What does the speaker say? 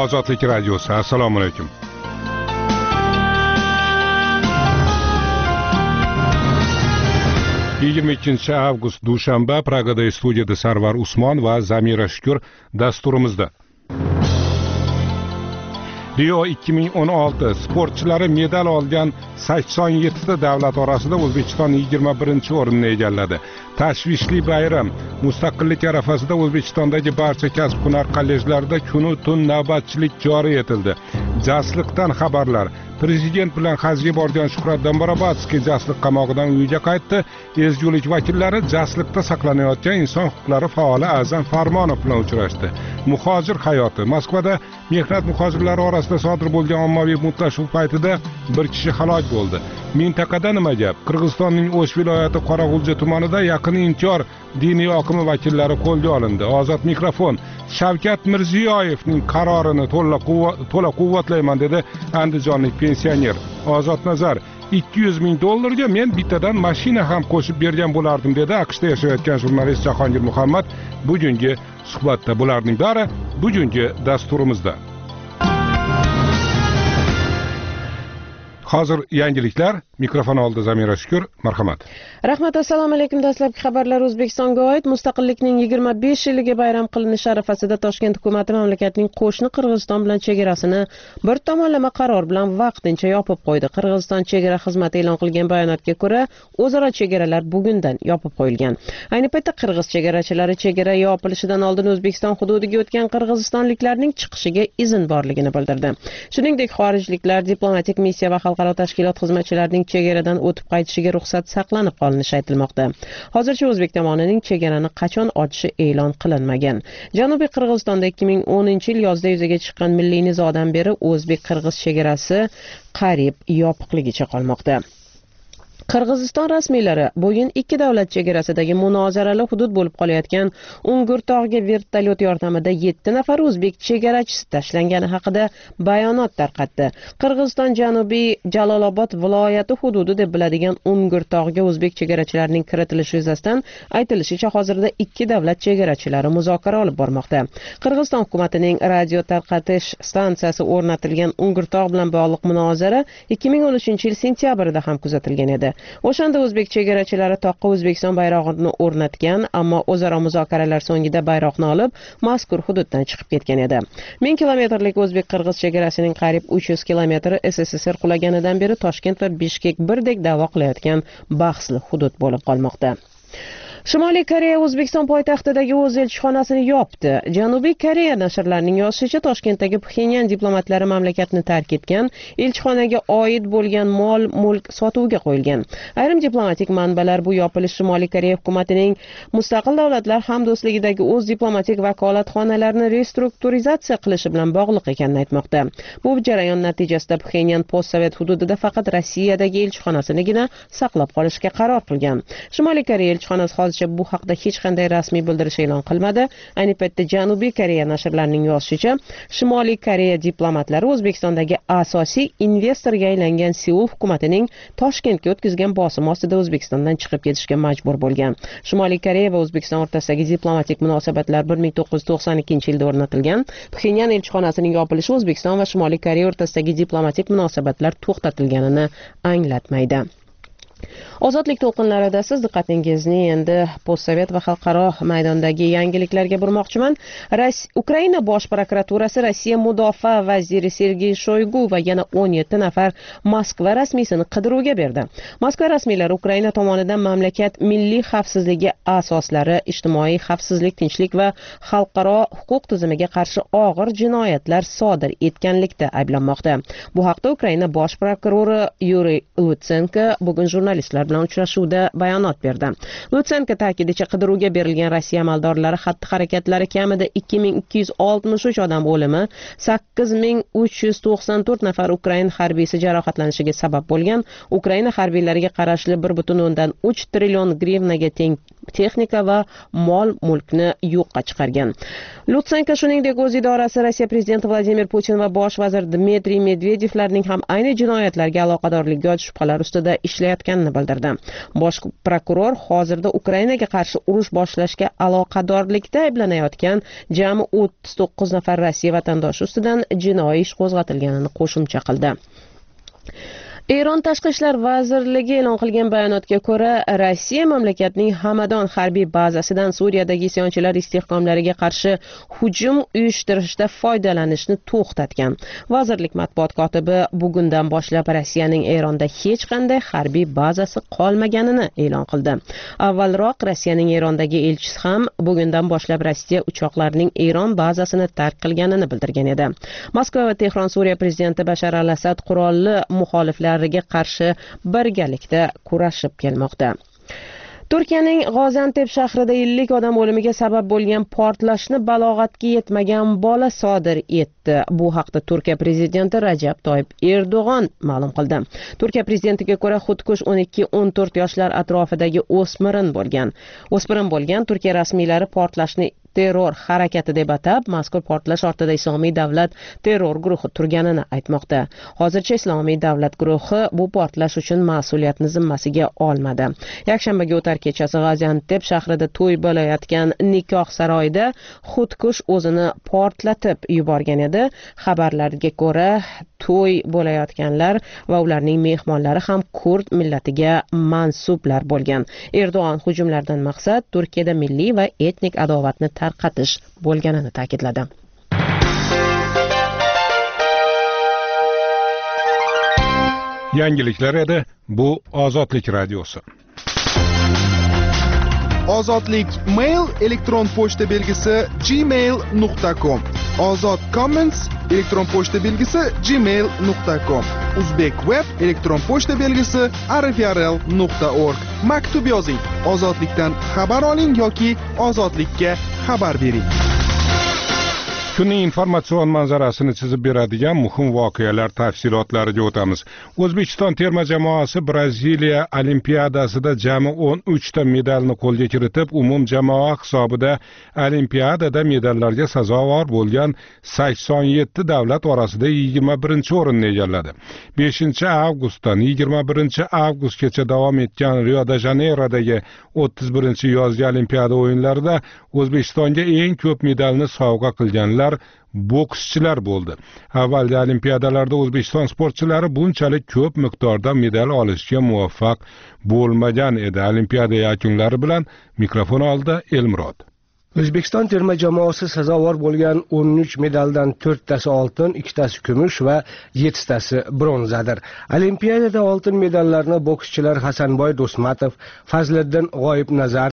Ozodlik radiosi. Assalomu alaykum. Avgust dushanba. Pragada studiyada Sarvar Usmon va Zamira Shukur dasturimizda. Rio 2016 sportchilari medal olgan 87 ta davlat orasida O'zbekiston 21-o'rinni egalladi. Tashvishli bayram. Mustaqillik arafasida O'zbekistondagi barcha kasb-hunar kollejlarida kunu tun navbatchilik joriy etildi. Jasliqdan xabarlar. Prezident bilan hajga borgan Shuhrat Dambarabadskiy jasliq qamog'idan uyiga qaytdi. Ezgulik vakillari jasliqda saqlanayotgan inson huquqlari faoli A'zam Farmonov bilan uchrashdi. Muhojir hayoti. Moskvada mehnat muhojirlari orasida sodir bo'lgan ommaviy mutlashuv paytida bir kishi halok bo'ldi. Mintaqada nima gap? Qirg'izistonning O'sh viloyati Qorag'ulja tumanida yaqin inkor diniy oqimi vakillari qo'lga olindi. Ozod mikrofon. Shavkat Mirziyoyevning qarorini to'la quvvatlayman dedi andijonlik pensioner. Ozod nazar. $200,000 men bittadan mashina ham qo'shib bergan bo'lardim dedi AQShda yashayotgan jurnalist Jahongir Muhammad. Bugungi suhbatda bularning bari bugungi dasturimizda. Hozir yangiliklar. Mikrofon oldi Zamira Shukur. Marhamat. Rahmat, assalomu alaykum. Dastlabki xabarlar O'zbekistonga oid. Mustaqillikning 25 yiliga bayram qilinishi arafasida Toshkent hukumati mamlakatning qo'shni Qirg'iziston bilan chegarasini bir tomonlama qaror bilan vaqtincha yopib qo'ydi. Qirg'iziston chegara xizmati e'lon qilgan bayonotga ko'ra, o'zaro chegaralar bugundan yopib qo'yilgan. Ayni paytda qirg'iz chegarachilari chegara yopilishidan oldin O'zbekiston hududiga o'tgan qirg'izistonliklarning chiqishiga izn borligini bildirdi. Shuningdek, xorijliklar, diplomatik missiya va xalqaro tashkilot xizmatchilarining chegaradan o'tib qaytishiga ruxsat saqlanib qolinishi aytilmoqda. Hozircha o'zbek tomonining chegarani qachon ochishi e'lon qilinmagan. Janubiy Qirg'izistonda 2010-yil yozda yuzaga chiqqan milliy nizodan beri o'zbek-qirg'iz chegarasi qariyb yopiqligicha qolmoqda. Qirg'iziston rasmiylari bo'yin ikki davlat chegarasidagi munozarali hudud bo'lib qolayotgan Ungurtog'ga vertolyot yordamida 7 nafar o'zbek chegarachisi tashlangani haqida bayonot tarqatdi. Qirg'iziston janubiy Jalolobod viloyati hududi deb biladigan Ungurtog'ga o'zbek chegarachilarining kiritilishi yuzasidan aytilishicha hozirda ikki davlat chegarachilari muzokara olib bormoqda. Qirg'iziston hukumatining radio tarqatish stansiyasi o'rnatilgan Ungurtog' bilan bog'liq munozara 2013-yil sentyabrida ham kuzatilgan edi. O'shanda o'zbek chegarachilari toqqa O'zbekiston bayrog'ini o'rnatgan, ammo o'zaro muzokaralar so'ngida bayroqni olib, mazkur hududdan chiqib ketgan edi. 1000 kilometrlik o'zbek-qirg'iz chegarasining qariyb 300 kilometri SSSR qulaganidan beri Toshkent va Bishkek birdek da'vo qilayotgan bahsli hudud bo'lib qolmoqda. Shimoliy Koreya O'zbekiston poytaxtidagi o'z elchixonasini yopdi. Janubiy Koreya nashrlarining yozishicha, Toshkentdagi Pxenyan diplomatlari mamlakatni tark etgan, elchixonaga oid bo'lgan mol-mulk sotuvga qo'yilgan. Ayrim diplomatik manbalar bu yopilish Shimoliy Koreya hukumatining mustaqil davlatlar hamdo'stligidagi o'z diplomatik vakolatxonalarini restrukturizatsiya qilishi bilan bog'liq ekanini aytmoqda. Bu jarayon natijasida Pxenyan postsovet hududida faqat Rossiyadagi elchixonasinigina saqlab qolishga qaror qilgan. Shimoliy Koreya elchixonasi bu haqda hech qanday rasmiy bildirish e'lon qilmadi. Ayni paytda Janubiy Koreya nashrlarining yozishicha, Shimoliy Koreya diplomatlari O'zbekistondagi asosiy investorga aylangan Seul hukumatining Toshkentga o'tkazgan bosim ostida O'zbekistondan chiqib ketishga majbur bo'lgan. Shimoliy Koreya va O'zbekiston o'rtasidagi diplomatik munosabatlar 1992-yilda o'rnatilgan. Pxenyan elchixonasining yopilishi O'zbekiston va Shimoliy Koreya o'rtasidagi diplomatik munosabatlar to'xtatilganini anglatmaydi. Ozodlik to'lqinlarida siz diqqatingizni endi postsovet va xalqaro maydondagi yangiliklarga burmoqchiman. Ukraina bosh prokuraturasi Rossiya mudofaa vaziri Sergey Shoygu va yana 17 nafar Moskva rasmiysini qidiruvga berdi. Moskva rasmiylari Ukraina tomonidan mamlakat milliy xavfsizligi asoslari, ijtimoiy xavfsizlik, tinchlik va xalqaro huquq tizimiga qarshi og'ir jinoyatlar sodir etganlikda ayblanmoqda. Bu haqda Ukraina bosh prokurori Yuriy Lutsenko bugun jurnalistlar bilan uchrashuvda bayonot berdi. Lutsenko ta'kidlashi, qidiruvga berilgan Rossiya amaldorlari xatti-harakatlari kamida 2263 odam o'limi, 8394 nafar Ukraina harbiysi jarohatlanishiga sabab bo'lgan. Ukraina harbiylariga qarashli 1,3 trillion grivnaga texnika va mol-mulkni yo'qqa chiqargan. Lutsenko shuningdek o'z idorasi Rossiya prezidenti Vladimir Putin va bosh vazir Dmitriy Medvedevlarning ham ayni jinoyatlarga aloqadorligi shubhalar ustida ishlayotganini bildirdi. Bosh prokuror hozirda Ukrainaga qarshi urush boshlashga aloqadorlikda ayblanayotgan jami 39 nafar Rossiya vatandoshi ustidan jinoiy ish qo'zg'atilganini qo'shimcha qildi. Eron tashqi ishlar vazirligi e'lon qilgan bayonotga ko'ra, Rossiya mamlakatning Hamadon harbiy bazasidan Suriyadagi isyonchilar istehkomlariga qarshi hujum uyushtirishda foydalanishni to'xtatgan. Vazirlik matbuot kotibi bugundan boshlab Rossiyaning Eronda hech qanday harbiy bazasi qolmaganini e'lon qildi. Avvalroq Rossiyaning Erondagi elchisi ham bugundan boshlab Rossiya uchoqlarining Eron bazasini tark qilganini bildirgan edi. Moskva va Tehron Suriya prezidenti Bashar al-Asad qurolli muxoliflar qarshi birgalikda kurashib kelmoqda. Turkiyaning G'ozantep shahrida 50 odam o'limiga sabab bo'lgan portlashni balog'atga yetmagan bola sodir etdi. Bu haqda Turkiya prezidenti Rajab Toyyib Erdo'g'on ma'lum qildi. Turkiya prezidentiga ko'ra xudkush 12-14 yoshlar atrofidagi o'smir bo'lgan. Turkiya rasmiylari portlashni terror harakati deb atab, mazkur portlash ortida Islomiy davlat terror guruhi turganini aytmoqda. Hozircha Islomiy davlat guruhi bu portlash uchun mas'uliyatni zimmasiga olmadi. Yakshanbaga o'tar kechasi G'ozantep shahrida to'y bo'layotgan nikoh saroyida xudkush o'zini portlatib yuborgan edi. Xabarlarga ko'ra, to'y bo'layotganlar va ularning mehmonlari ham kurd millatiga mansublar bo'lgan. Erdo'g'on hujumlardan maqsad Turkiyada milliy va etnik adovatni tarqatish bo'lganini ta'kidladi. Yangiliklar edi, bu Ozodlik radiosi. Ozodlik mail elektron pochta belgisi gmail.com. Ozod comments elektron pochta belgisi gmail.com. Uzbek web elektron pochta belgisi arifrl.org. Maktub yozing, ozodlikdan xabar oling yoki ozodlikka xabar bering. Kunning informatsion manzarasini chizib beradigan muhim voqealar tafsilotlariga o'tamiz. O'zbekiston terma jamoasi Braziliya Olimpiadasida jami 13 ta medalni qo'lga kiritib, umum jamoa hisobida Olimpiadada medallarga sazovor bo'lgan 87 davlat orasida 21-o'rinni egalladi. 5-avgustdan 21-avgustgacha davom etgan Rio de Janeyrodagi 31-yozgi Olimpiada o'yinlarida O'zbekistonga eng ko'p medalni sovg'a qilganlar bokschilar bo'ldi. Avvalgi olimpiadalarda O'zbekiston sportchilari bunchalik ko'p miqdorda medal olishga muvaffaq bo'lmagan edi. Olimpiada yakunlari bilan mikrofon oldida Elmurod. O'zbekiston terma jamoasi sazovor bo'lgan 13 medaldan 4 tasi oltin, 2 tasi kumush va 7 tasi bronzadir. Olimpiadada oltin medallarni bokschilar Hasanboy Do'smatov, Fazliddin G'oibnazar